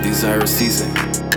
Desire Season.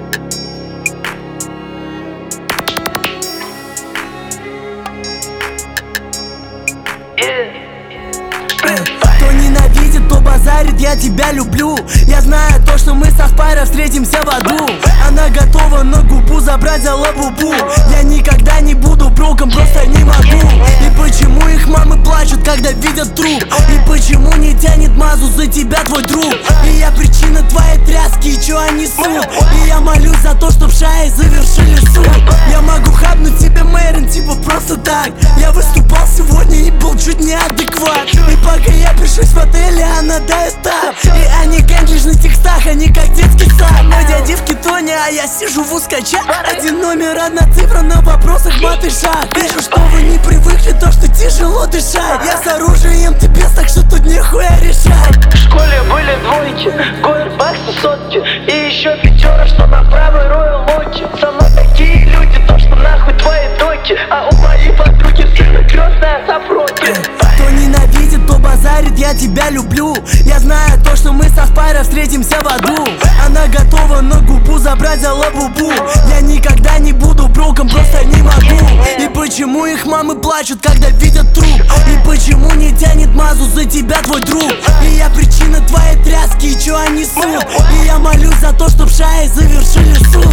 Кто ненавидит, то базарит, я тебя люблю. Я знаю то, что мы со Спайро встретимся в аду. Она готова на губу забрать за лабубу. Я никогда не буду броком, просто не могу. И почему их мамы плачут, когда видят труп? И почему не тянет мазу за тебя твой друг? И я причина твоей тряски, и чё они несут? И я молюсь за то, чтоб шаи завершили суд. Я могу хапнуть тебе Мэрин, типа просто так. Я выступал сегодня и был чуть неадекват. И пока я пишусь в отеле, она дает так. И они как лишь на текстах, они как детский сад. Мой дядя в Кетоне, а я сижу в узкачах. Один номер, одна цифра, на вопросах мат и шаг. Вижу, что вы не привыкли, то, что тяжело дышать. Я с оружием, ты без, так что тут нихуя решать. В школе были двойки, говербаксы сотки. И еще пятера, что на правой Royal Локи. Со мной такие люди, то что нахуй твои доки. А у моей подруги сына крестная сопроки. Кто ненавидит, то базарит, я тебя люблю. Я знаю то, что мы со Спайро встретимся в аду. Она готова на губу забрать за лабубу. Я никогда не буду броком, просто не могу. И почему их мамы плачут, когда видят труп? И почему не тянет мазу за тебя твой друг? И я причина твоей тряски, и чё они несут? И я молюсь за то, чтоб шаи завершили суд.